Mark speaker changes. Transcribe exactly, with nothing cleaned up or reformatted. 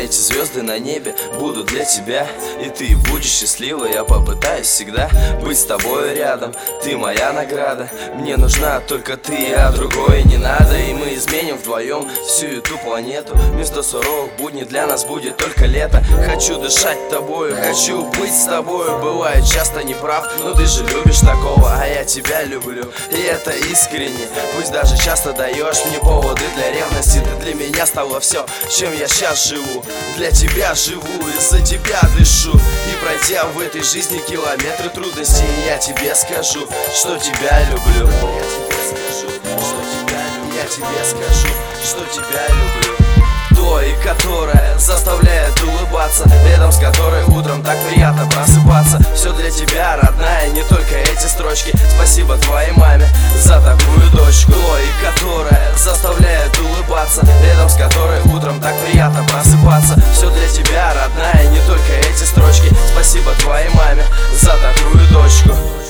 Speaker 1: эти звезды на небе будут для тебя. И ты будешь счастлива, я попытаюсь всегда быть с тобой рядом. Ты моя награда, мне нужна только ты, а другое не надо. И мы изменим вдвоем всю эту планету. Вместо суровых будней для нас будет только лето. Хочу дышать тобою, хочу быть с тобою. Бывает часто неправ, но ты же любишь такого, а я тебя люблю, и это искренне. Пусть даже часто даешь мне поводы для ревности. Ты для меня стала все, чем я сейчас живу. Для тебя живу, из-за тебя дышу. И пройдя в этой жизни километры трудностей, я тебе скажу, что тебя люблю. Я тебе скажу, что тебя люблю. Я тебе скажу, что тебя люблю. Той, которая заставляет улыбаться, рядом с которой утром так приятно просыпаться. Все для тебя, родная, не только эти строчки. Спасибо твоей маме за такую дочку. Той, которая заставляет улыбаться, рядом с которой утром так приятно просыпаться. Все для тебя, родная, не только эти строчки. Спасибо твоей маме за такую дочку.